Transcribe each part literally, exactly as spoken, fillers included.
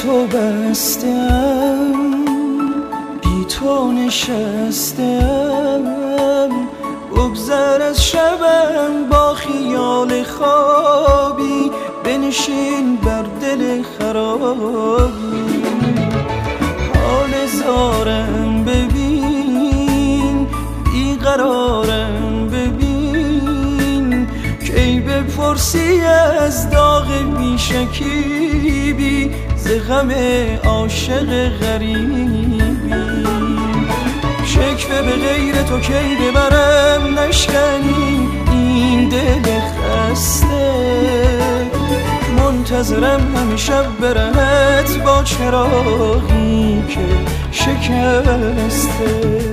تو بستم، بی تو نشستم، بگذر از شبم با خیال خوابی، بنشین بر دل خرابی. حال زارم ببین، بیقرارم ببین، کی بپرسی از داغ بیشکیبی، ز غم عاشق غریبی. شکوه به غیر تو کی ببرم، نشکنی این دل خسته، منتظرم همه شب برهت با چراغی که شکسته.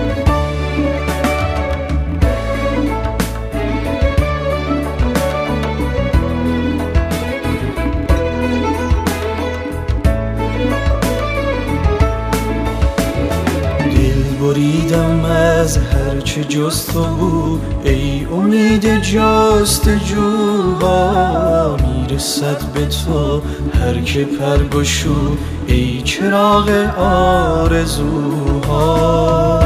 بریدم از هرچه جز تو بود، ای امید جستجوها، میرسد به تو هر که پر گشود، ای چراغ آرزوها.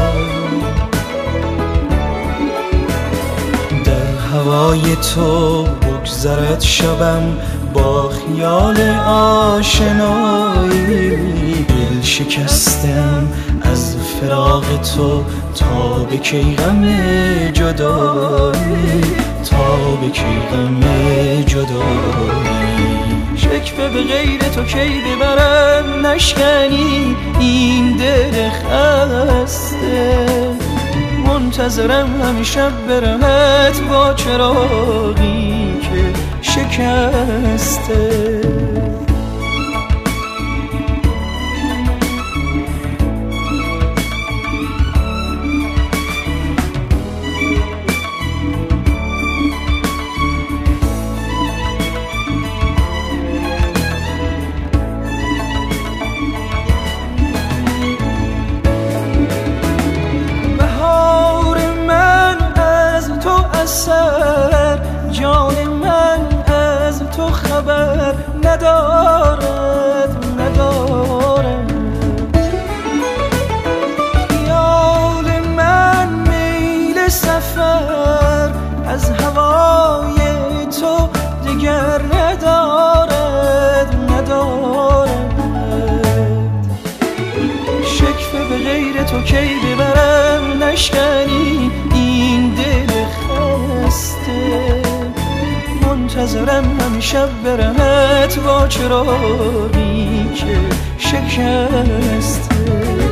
در هوای تو بگذرد شبم با خیال آشنایی، دل شکستم از فراق تو، تا به کی غم جدایی، تا به کی غم جدایی. شکوه به غیر تو کی ببرم، نشکنی این دل خسته، منتظرم همه شب برهت با چراغی که شکسته. جان من از تو خبر ندارد ندارد، خیال من میل سفر از هوای تو دیگر ندارد ندارد. شکوه به غیر تو کی ببرم، نشکنی این دل خسته، منتظرم همه شب برهت با چراغی که شکسته.